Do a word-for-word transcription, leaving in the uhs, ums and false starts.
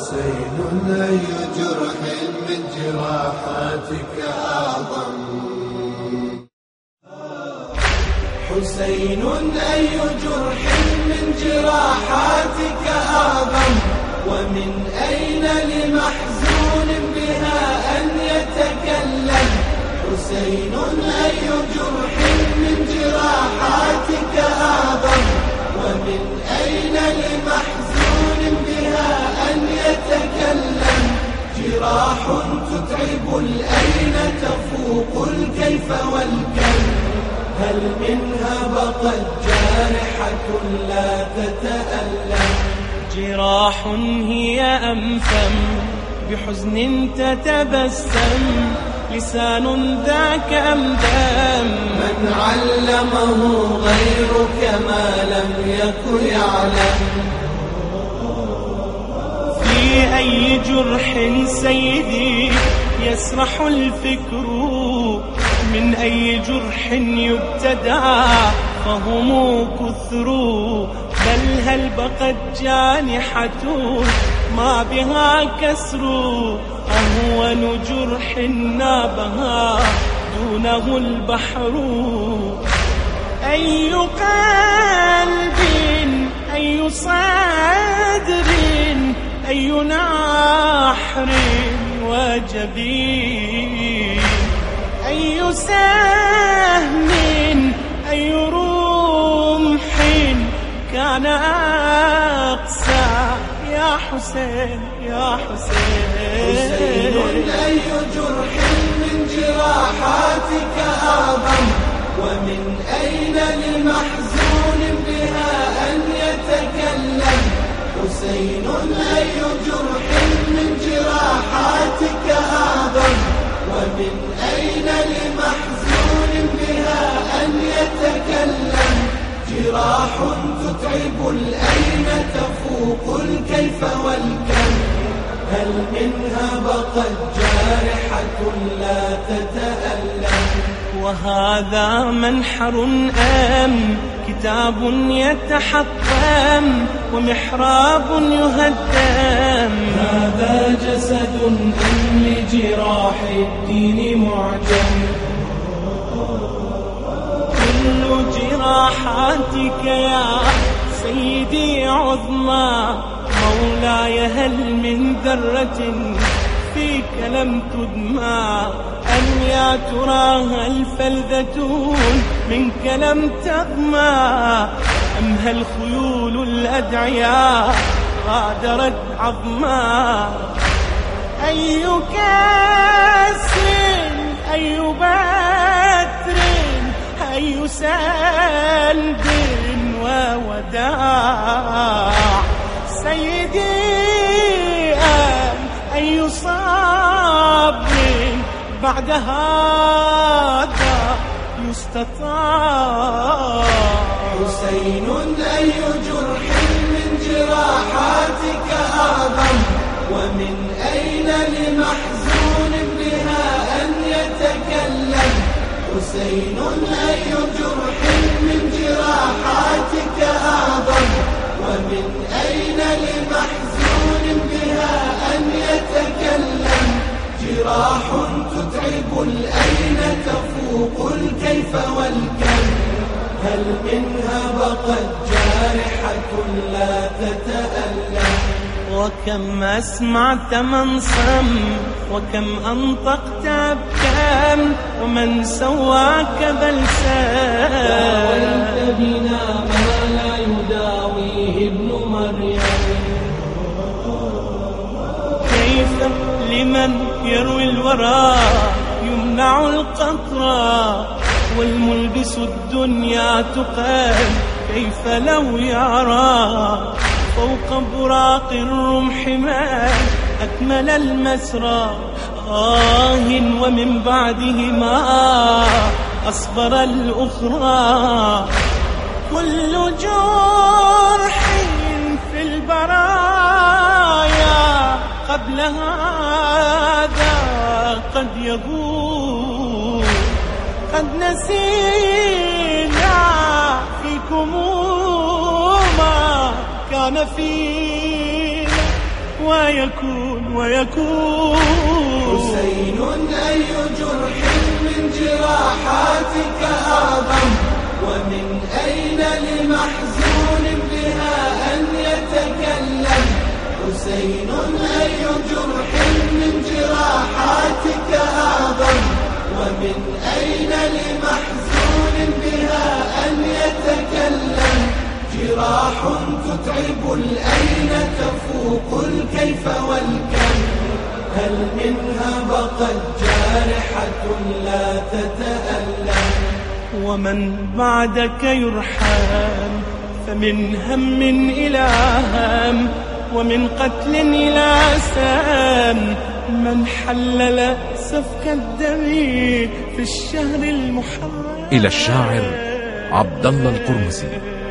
حسين أي جرح من جراحاتك أعظم حسين أي جرح من جراحاتك أعظم ومن أين لمحزون بها أن يتكلم حسين أي جرح من جراحاتك أعظم ومن أين لمحزون بها أن يتكلم جراح تتعب الأين تفوق الكيف والكم هل منها بقت جارحة لا تتألم جراح هي أنفم بحزن تتبسم لسان ذاك أمدام من علمه غيرك ما لم يكن يعلم في أي جرح سيدي يسرح الفكر من أي جرح يبتدى فهم كثر بل هل بقت جانحة ما بها كسر أهون جرح نابها دونه البحر أي قلب أي صدر أي نحر وجبين أي سهم أي رمح كان أقسى يا حسين يا حسين حسين أي جرح من جراحاتك أعظم ومن أين لمحزون بها أن يتكلم حسين أي جرح من جراحاتك أعظم ومن أين لمحزون بها أن يتكلم جراح تتعب الأين تفوق الكيف والكم هل منها بقت جارحة لا تتألم وهذا منحر أم كتاب يتحطم ومحراب يهدم هذا جسد أم لجراح الدين معجم كل جراحاتك يا سيدي عظمى مولاي هل من ذرة فيك لم تدمى أم يا ترى هل فلذة منك لم تغمى أم هل خيول الأدعياء غادرت عظما أي كاس أي بتر أي سلب ووداع سيدي أي صبر بعد هذا يستطاع حسين أي جرح من جراحاتك أعظم ومن أين لمحزون بها أن يتكلم حسين أي جرح من جراحاتك أعظم ومن أين لمحزون بها أن يتكلم جراح تتعب الأين تفوق الكيف والكم هل منها بقت جارحة لا تتألم وكم أسمعت من صم وكم أنطقت أبكام ومن سواك بلسام داويت بنا ما لا يداويه ابن مريم كيف لمن يروي الورى يمنع القطرة والملبس الدنيا تقال كيف لو يرى فوق براق الرمح ما أكمل المسرى آه ومن بعدهما أصبر الأخرى كل جرح في البرايا قبل هذا قد يقول قد نسينا فيكم ما كان فينا ويكون ويكون حسين أي جرح من جراحاتك أعظم، ومن أين لمحزون بها أن يتكلم. حسين أي جرح من جراحاتك أعظم، ومن أين لمحزون بها أن يتكلم. جراح تتعب الأين تفوق الكيف والكم، هل منها بقت جارحة لا تتألم. ومن بعدك يرحم، فمن هم إلى هم، ومن قتل إلى سام. من حلل سفك الدم في الشهر المحرم. إلى الشاعر عبد الله القرمزي.